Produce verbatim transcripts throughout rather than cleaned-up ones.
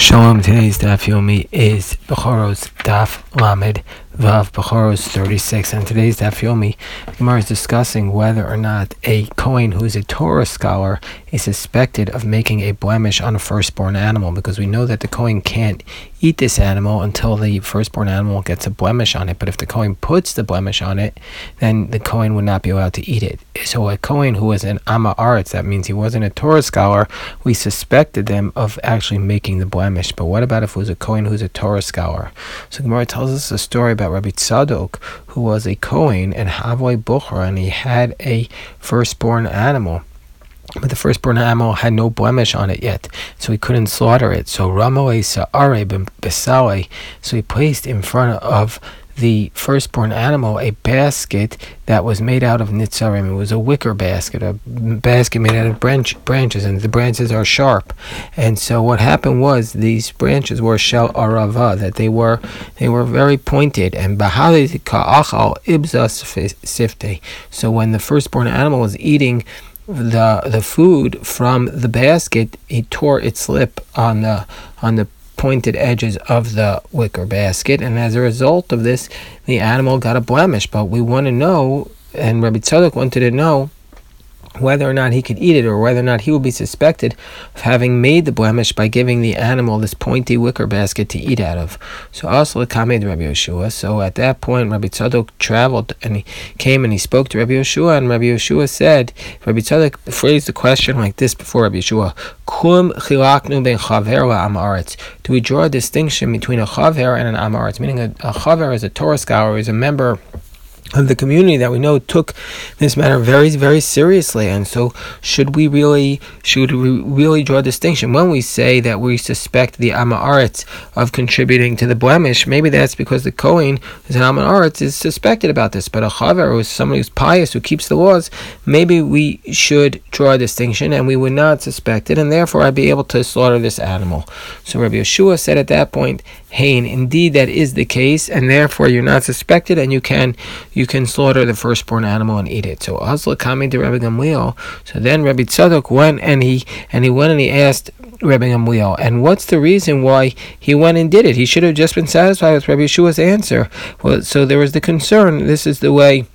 Shalom, today's Daf Yomi is Bechoros Daf Lamed Vav Bechoros thirty-six, and today's Daf Yomi, Gemara is discussing whether or not a Kohen who is a Torah scholar is suspected of making a blemish on a firstborn animal, because we know that the Kohen can't eat this animal until the firstborn animal gets a blemish on it. But if the Kohen puts the blemish on it, then the Kohen would not be allowed to eat it. So a Kohen who was an Amma Aretz, that means he wasn't a Torah scholar, we suspected them of actually making the blemish. But what about if it was a Kohen who's a Torah scholar? So Gemara tells us a story about Rabbi Tzadok, who was a Kohen and Havoi Buchra, and he had a firstborn animal. But the firstborn animal had no blemish on it yet, so he couldn't slaughter it. So Ramoe Sa'are Besale, so he placed in front of the firstborn animal a basket that was made out of nitzarim. It was a wicker basket, a basket made out of branch, branches, and the branches are sharp. And so what happened was these branches were shel arava, that they were they were very pointed. And bahali ka'achal ibzas sifte. So when the firstborn animal was eating the the food from the basket, he tore its lip on the on the pointed edges of the wicker basket, and as a result of this, the animal got a blemish. But we want to know, and Rabbi Tzadok wanted to know, whether or not he could eat it, or whether or not he would be suspected of having made the blemish by giving the animal this pointy wicker basket to eat out of. So also Kamed Rabbi Yeshua. So at that point, Rabbi Tzadok traveled and he came and he spoke to Rabbi Yeshua, and Rabbi Yeshua said, Rabbi Tzadok phrased the question like this before Rabbi Yeshua: Kum chilaknu ben chaver la'am haaretz. Do we draw a distinction between a chaver and an am haaretz? Meaning a, a chaver is a Torah scholar, is a member of the community that we know took this matter very, very seriously. And so should we really should we really draw a distinction when we say that we suspect the Amma Aretz of contributing to the blemish? Maybe that's because the Kohen, who's an Amma Aretz, is suspected about this, but a Chaver, who is somebody who's pious, who keeps the laws, maybe we should draw a distinction and we would not suspect it, and therefore I'd be able to slaughter this animal. So Rabbi Yeshua said at that point, Hain, indeed that is the case, and therefore you're not suspected, and you can you can slaughter the firstborn animal and eat it. So Azla coming to Rabbi Gamliel. So then Rabbi Tzadok went and he and he went and he asked Rabbi Gamliel, and what's the reason why he went and did it? He should have just been satisfied with Rabbi Yeshua's answer. Well, so there was the concern. This is the way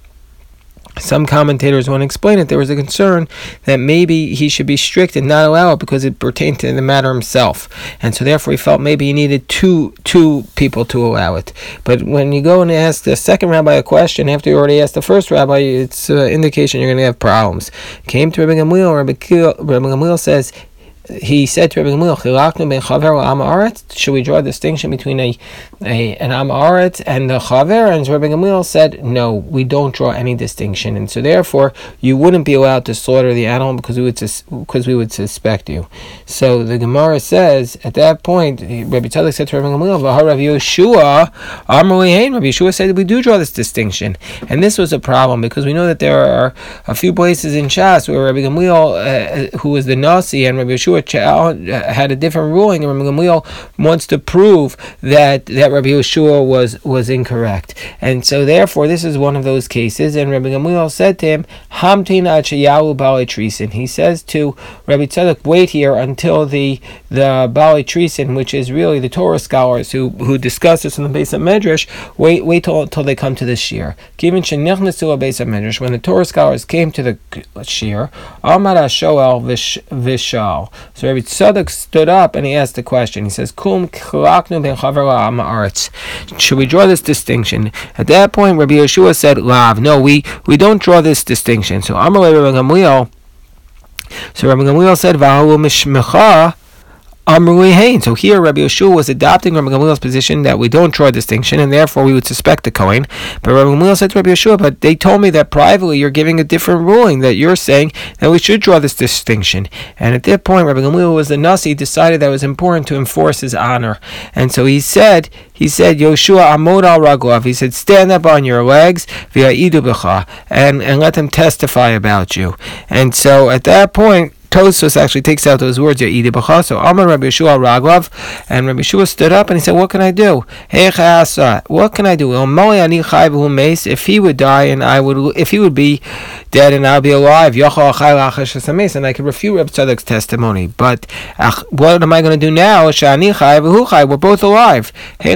some commentators want to explain it. There was a concern that maybe he should be strict and not allow it because it pertained to the matter himself, and so therefore he felt maybe he needed two two people to allow it. But when you go and ask the second rabbi a question after you already asked the first rabbi, it's an indication you're going to have problems. Came to Rabbi Gamliel. Rabbi Gamliel says, he said to Rabbi Gamliel, should we draw a distinction between a, a an Am Haaretz and the Chaver? And Rabbi Gamliel said, no, we don't draw any distinction, and so therefore you wouldn't be allowed to slaughter the animal because we would sus- because we would suspect you. So the Gemara says at that point, Rabbi Tzadok said to Rabbi Gamliel, Rabbi Yeshua, Rabbi Yeshua said we do draw this distinction, and this was a problem because we know that there are a few places in Shas where Rabbi Gamliel, uh, who was the Nasi, and Rabbi Yeshua had a different ruling, and Rabbi Gamliel wants to prove that, that Rabbi Yeshua was, was incorrect. And so therefore this is one of those cases, and Rabbi Gamliel said to him, Hamtin ad sheyahu Baalei Trisin. He says to Rabbi Tzadok, wait here until the the Baalei Trisin, which is really the Torah scholars who, who discuss this in the Beis HaMedrash, wait wait till, till they come to the shir. Given shenichnasu Beis HaMedrash, when the Torah scholars came to the shir, Amar HaShoel v'shal. So Rabbi Tzadok stood up and he asked the question. He says, Kum chalaknu ben chaver la'am haaretz. Should we draw this distinction? At that point, Rabbi Yeshua said, Lav, no, we, we don't draw this distinction. So Amar Rabbi Gamliel, so Rabbi Gamliel said, V'hahu mishmecha Amrui Hain. So here Rabbi Yeshua was adopting Rabbi Gamliel's position that we don't draw a distinction, and therefore we would suspect the Kohen. But Rabbi Gamliel said to Rabbi Yeshua, but they told me that privately you're giving a different ruling, that you're saying that we should draw this distinction. And at that point, Rabbi Gamliel was the Nasi, decided that it was important to enforce his honor. And so he said, he said, Yoshua Amod al Raglav, he said, stand up on your legs, v'ya'idu b'cha, and, and let them testify about you. And so at that point, Tosfos actually takes out those words, Ya'idi B'cha. So Amar Rabbi Yeshua Raglav, and Rabbi Yeshua stood up and he said, what can I do? What can I do? If he would die and I would, if he would be dead and I'll be alive, and I could refute Reb Tzadok's testimony. But what am I going to do now? We're both alive.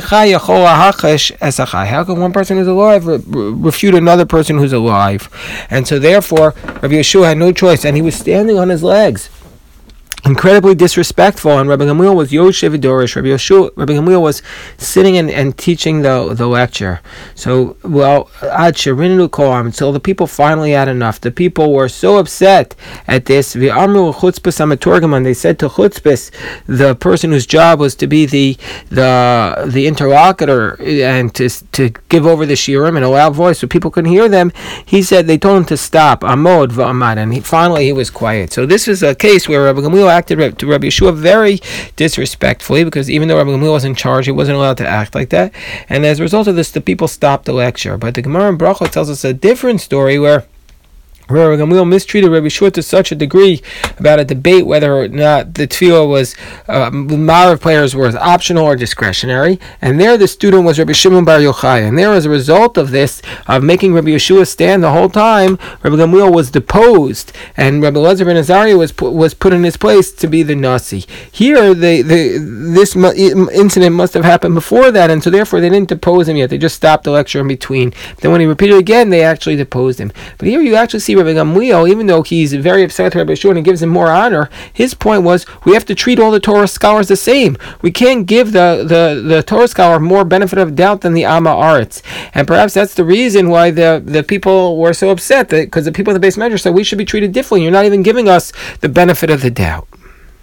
How can one person who's alive re- refute another person who's alive? And so therefore, Rabbi Yeshua had no choice, and he was standing on his legs, incredibly disrespectful, and Rabbi Gamliel was Yoshev Dorish. Rabbi Yeshua, Rabbi Gamliel was sitting and, and teaching the the lecture. So, well, Ad Sherinu Kolam, until the people finally had enough. The people were so upset at this. V'amru Chutzpis Amatorgaman. They said to Chutzpis, the person whose job was to be the the the interlocutor and to to give over the shiurim in a loud voice so people couldn't hear them. He said they told him to stop. Amod v'amad, and he, finally he was quiet. So this is a case where Rabbi Gamliel acted to Rabbi Yeshua very disrespectfully, because even though Rabbi Gamliel was in charge, he wasn't allowed to act like that. And as a result of this, the people stopped the lecture. But the Gemara in Brachot tells us a different story where where Rabbi Gamliel mistreated Rabbi Yeshua to such a degree about a debate whether or not the tefillah was, uh, Ma'ariv players were optional or discretionary. And there the student was Rabbi Shimon Bar Yochai. And there, as a result of this, of making Rabbi Yeshua stand the whole time, Rabbi Gamliel was deposed, and Rabbi Elazar ben Azariah was put, was put in his place to be the Nasi. Here, the, the this mu- incident must have happened before that, and so therefore they didn't depose him yet. They just stopped the lecture in between. Then when he repeated again, they actually deposed him. But here you actually see Rabbi Gamliel, even though he's very upset with Rabbi Yeshua and he gives him more honor, his point was we have to treat all the Torah scholars the same. We can't give the, the, the Torah scholar more benefit of doubt than the Amma Aretz. And perhaps that's the reason why the, the people were so upset, because the people at the base measure said we should be treated differently. You're not even giving us the benefit of the doubt.